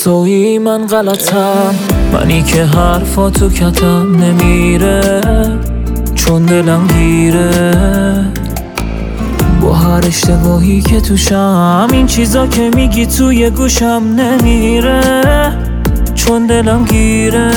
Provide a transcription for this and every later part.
تویی من غلطم، منی که حرفاتو کتم نمیره چون دلم گیره با هر اشتباهی که توشم. این چیزا که میگی توی گوشم نمیره چون دلم گیره.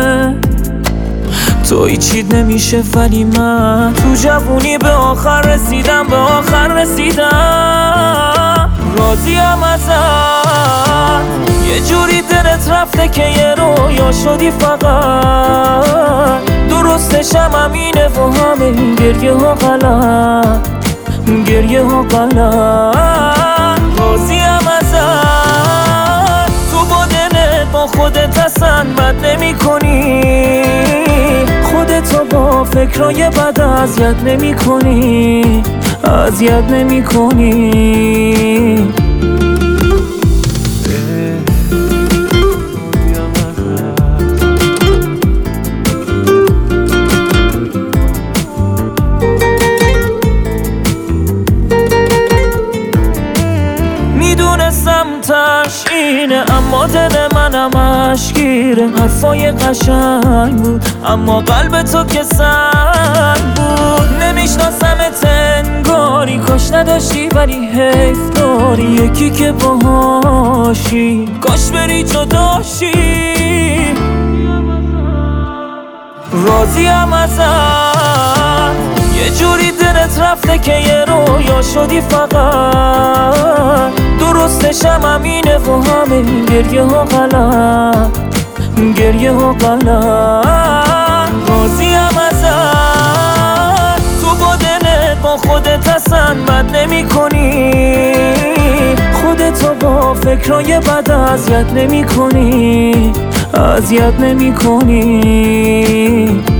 توی چیت نمیشه ولی من تو جوونی به آخر رسیدم، به آخر رسیدم. راضیم ازت، یه جوری دلت رفته که یه رویا شدی فقط. درستشم همینه و همه این گریه ها غلط، گریه ها غلط. راضیم ازت، تو با دلت با خودت اصلا بد نمی کنی، خودتو با فکرای بد اذیت نمی کنی، اذیت نمی کنی. میدونستم تش اینه اما دل منم اشگیره. حرفای قشنگ بود اما قلب تو که سنگ بود. نمیشناسمت انگاری، کاش نداشتی ولی حیف داری. یکی که باهاشی کاش بری جداشی. راضیم ازت، یه جوری دلت رفته که یه رویا شدی فقط. درستشم همینه و همه این گریه ها غلط، گریه ها غلط. راضیم ازت، تو با دلت با خودت اصلا بد نمی کنی، خودتو با فکرای بد اذیت نمی کنی، اذیت نمی کنی.